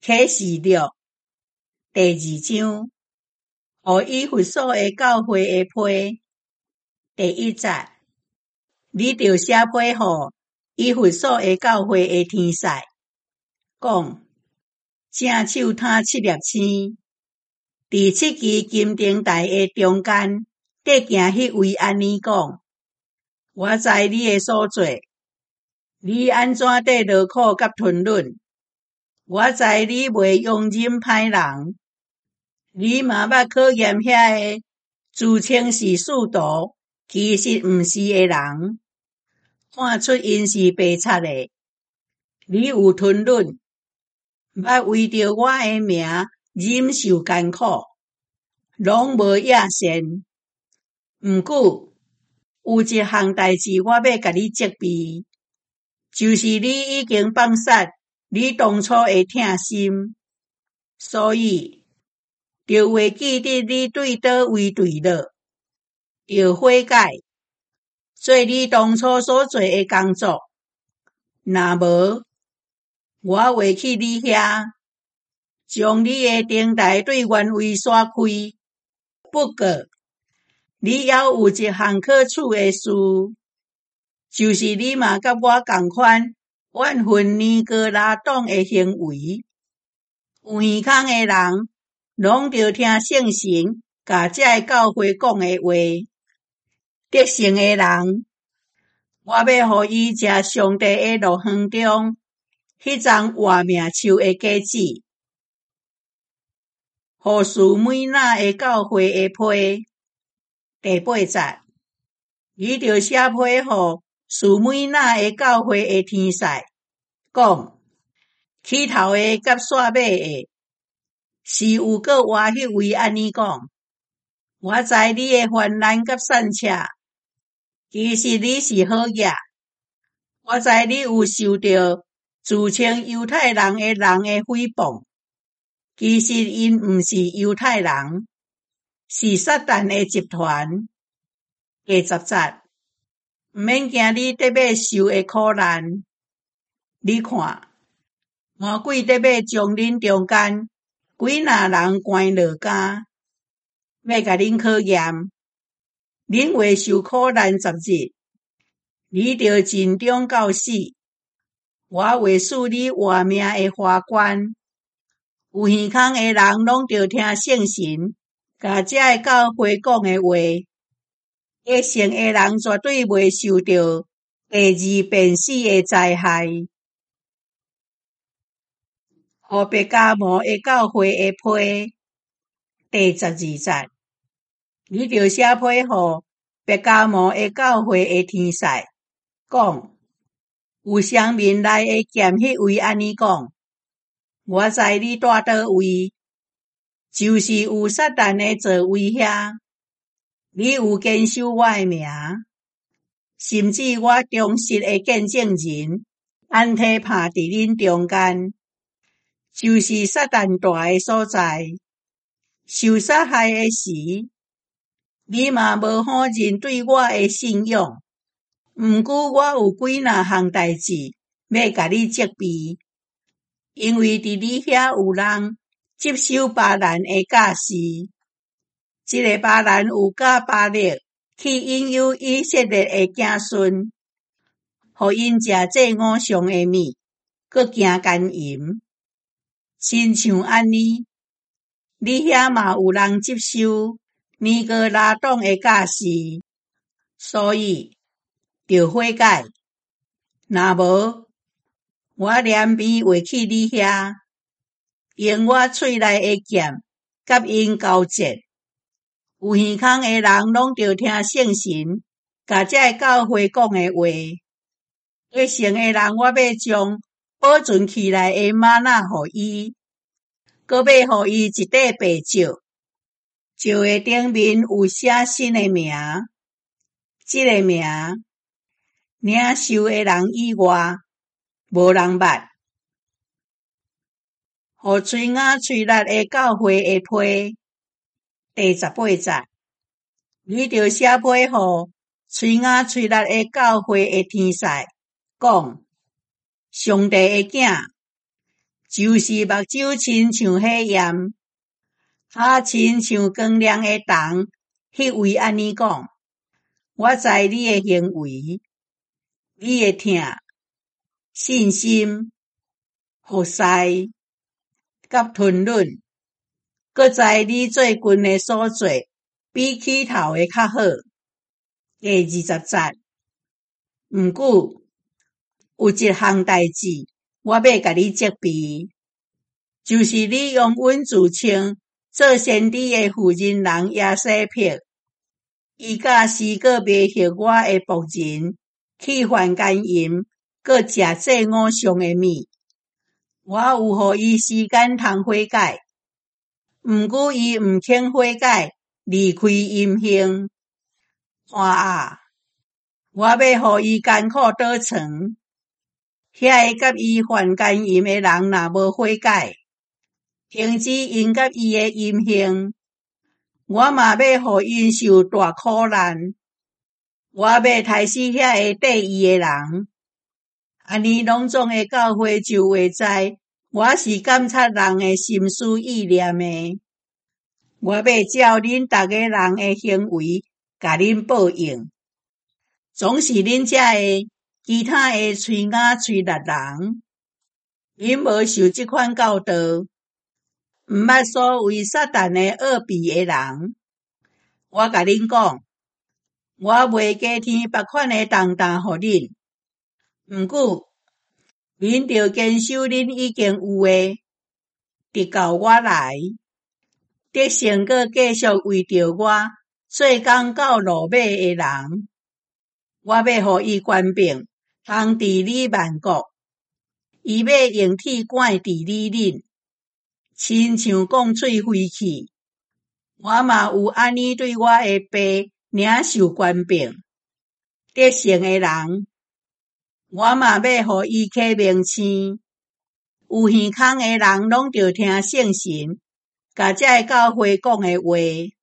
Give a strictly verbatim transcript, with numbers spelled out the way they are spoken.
启示录第二章，互以弗所的教会的批。第一节，你着写批互以弗所的教会的天使，讲正手摊七粒星，伫七支金灯台的中间，隔行迄位安尼讲：我知你的所做，你安怎得劳苦甲吞忍？我知你袂容忍歹人，你嘛捌考验遐个自称是使徒，其实毋是的人，看出因是白贼的。你有吞忍，捌为着我的名忍受艰苦，拢无野善。毋过有一项代志我要甲你责备，就是你已经放杀你当初的疼心，所以着会记得你对倒位坠落，着悔改，做你当初所做的工作。若无，我会去你遐，将你的灯台对原位刷开。不过，你还有一项可处的事，就是你嘛甲我同款怨恨尼哥拉党的行为。有耳孔的人，拢着听圣神甲这个教会讲的话。得胜的人，我要互伊食上帝的乐园中迄丛活命树的果子。互士每那的教会的批。第八节，你着写批互士每那的教会的天使，讲起头的甲煞尾的，是有个活迄位安尼讲：我知你的患难甲散赤，其实你是好野。我知你有受到自称犹太人的人的诽谤，其实因毋是犹太人，是撒旦的集团。第十节，毋免惊你得要受的苦难。你看，魔鬼得要将恁中间几若人关落监，要甲恁考验。恁会受苦难十日，你着尽忠到死，我会使你活命的花冠。有耳孔的人拢着听圣神甲这个教会讲的话。得胜的人绝对袂受到第二遍死的灾害。互别加摩的教会的批。第十二节，你着写批互别加摩的教会的天使，讲有双面来的剑迄位安尼讲：我知你住倒位，就是有撒旦的座位遐。你有坚守我的名，甚至我忠实的见证人安提帕伫恁中间，就是撒旦住的所在。受杀害的时，你嘛无好认对我的信仰。毋过我有几若项代志要甲你责备，因为伫你遐有人接受巴兰的教示。这个巴兰有教巴勒去引诱以色列的子孙，互因食祭偶像的物，佮行奸淫。亲像安尼，你遐嘛有人接受尼哥拉党的教示，所以着悔改。若无，我连鞭会去你遐，用我喙内的剑甲因交战。有耳孔的人拢着听圣神甲这个教会讲的话。得胜的人，我要将保存起来的吗哪互伊，搁要互伊一块白石，石的顶面有写新的名。这个名，领受的人以外，无人捌。互吹雅吹力的教会的批。第十八节，你着写批互吹雅吹力的教会的天使，讲上帝的囝， 就是目睭亲像火焰，哈亲像光亮的灯，迄位安尼讲。我知你的行为，你的疼、信心、服侍、甲吞忍，搁知你做君的所做，比起头的较好。第二十节，毋过有一项代志，我要甲你责备，就是你用阮自称做先知的妇人人耶洗撇，伊甲诗个卖许我的仆人去犯奸淫，搁食祭偶像的物。我有互伊时间通悔改，毋过伊毋肯悔改，离开淫行。看啊，我要互伊艰苦倒床。遐个甲伊犯奸淫的人若无悔改，停止因甲伊的淫行，我嘛要互因受大苦难。我要杀死遐个缀伊的人。安尼隆重的教会就会知，我是监察人的心思意念的。我要照恁逐个人的行为，甲恁报应。总是恁遮的其他的喙牙喙力人，恁无受即款教导，毋捌所谓撒旦的恶弊的人。我甲恁讲，我袂加添别款的重担互恁，毋过恁着坚守恁已经有的，直到我来，得胜阁继续为着我做工到落尾的人。我要互伊权柄，通治理万国。伊要用铁管治理恁，亲像讲喙飞去。我嘛有安尼对我的爸领受权柄。得胜的人，我嘛要互伊起名星。有耳孔的人拢着听圣神，甲这个教会讲的话。